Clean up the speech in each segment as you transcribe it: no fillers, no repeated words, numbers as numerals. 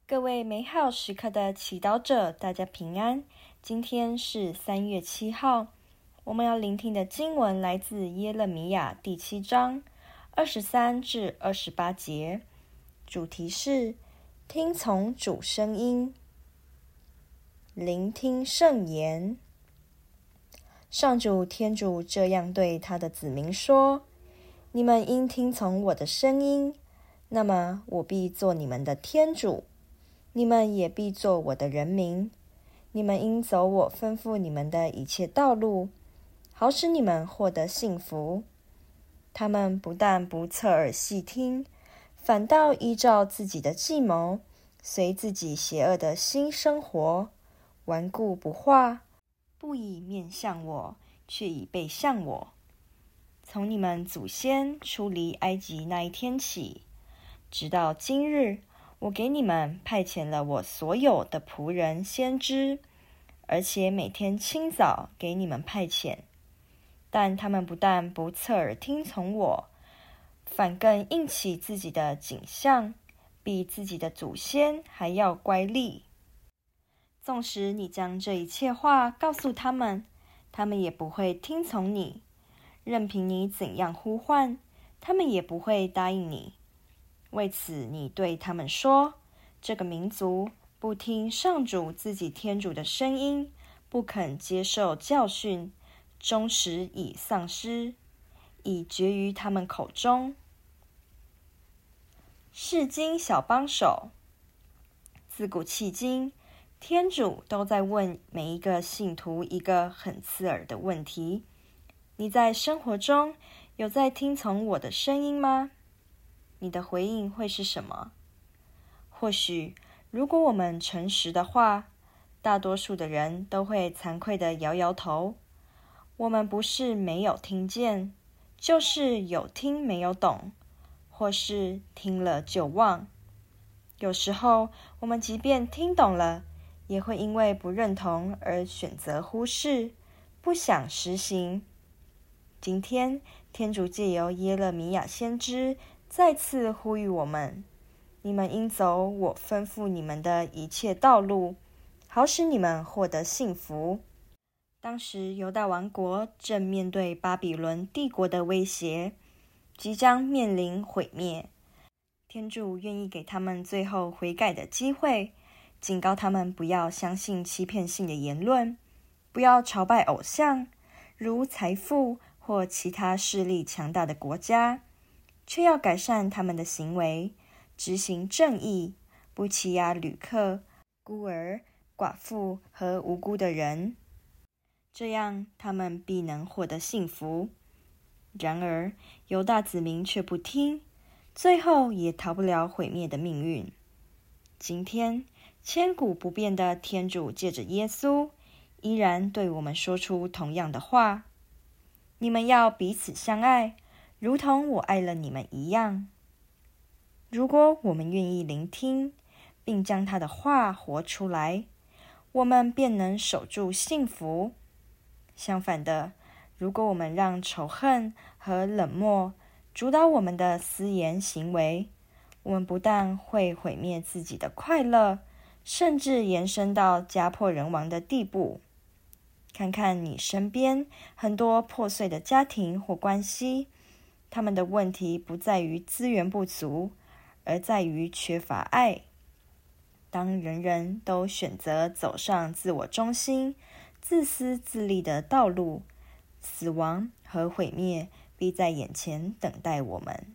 各位美好时刻的祈祷者，大家平安。今天是3月7号，我们要聆听的经文来自耶勒米亚第7章23至28节，主题是听从主声音，聆听圣言。上主天主这样对他的子民说：你们应听从我的声音，那么我必做你们的天主，你们也必做我的人民。你们应走我吩咐你们的一切道路，好使你们获得幸福。他们不但不侧耳细听，反倒依照自己的计谋，随自己邪恶的心生活，顽固不化，不以面向我，却以背向我。从你们祖先出离埃及那一天起，直到今日，我给你们派遣了我所有的仆人先知，而且每天清早给你们派遣。但他们不但不侧耳听从我，反更硬起自己的颈项，比自己的祖先还要乖戾。纵使你将这一切话告诉他们，他们也不会听从你。任凭你怎样呼唤，他们也不会答应你。为此，你对他们说：这个民族不听上主自己天主的声音，不肯接受教训，终时已丧失，已绝于他们口中。释经小帮手。自古迄今，天主都在问每一个信徒一个很刺耳的问题：你在生活中有在听从我的声音吗？你的回应会是什么？或许，如果我们诚实的话，大多数的人都会惭愧地摇摇头。我们不是没有听见，就是有听没有懂，或是听了就忘。有时候，我们即便听懂了，也会因为不认同而选择忽视，不想实行。今天，天主借由耶勒米亚先知再次呼吁我们：你们应走我吩咐你们的一切道路，好使你们获得幸福。当时犹大王国正面对巴比伦帝国的威胁，即将面临毁灭。天主愿意给他们最后悔改的机会，警告他们不要相信欺骗性的言论，不要朝拜偶像，如财富或其他势力强大的国家，却要改善他们的行为，执行正义，不欺压旅客、孤儿、寡妇和无辜的人。这样他们必能获得幸福。然而，犹大子民却不听，最后也逃不了毁灭的命运。今天，千古不变的天主借着耶稣，依然对我们说出同样的话：你们要彼此相爱，如同我爱了你们一样。如果我们愿意聆听，并将他的话活出来，我们便能守住幸福。相反的，如果我们让仇恨和冷漠主导我们的思言行为，我们不但会毁灭自己的快乐，甚至延伸到家破人亡的地步。看看你身边很多破碎的家庭或关系，他们的问题不在于资源不足，而在于缺乏爱。当人人都选择走上自我中心、自私自利的道路，死亡和毁灭必在眼前等待我们。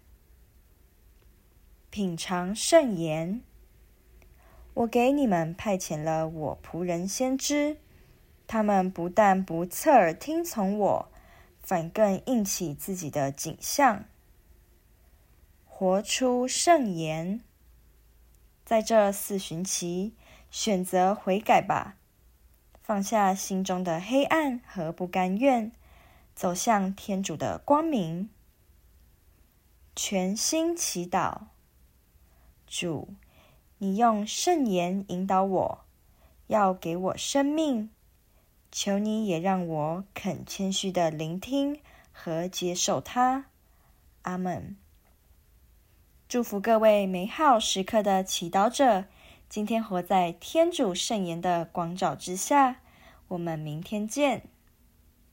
品尝圣言。我给你们派遣了我仆人先知，他们不但不侧耳听从我，反更硬起自己的颈项。活出圣言。在这4旬期，选择悔改吧，放下心中的黑暗和不甘愿，走向天主的光明。全心祈祷。主，你用圣言引导我，要给我生命，求你也让我肯谦虚地聆听和接受它。阿们。祝福各位美好时刻的祈祷者， 今天活在天主圣言的光照之下。我们明天见。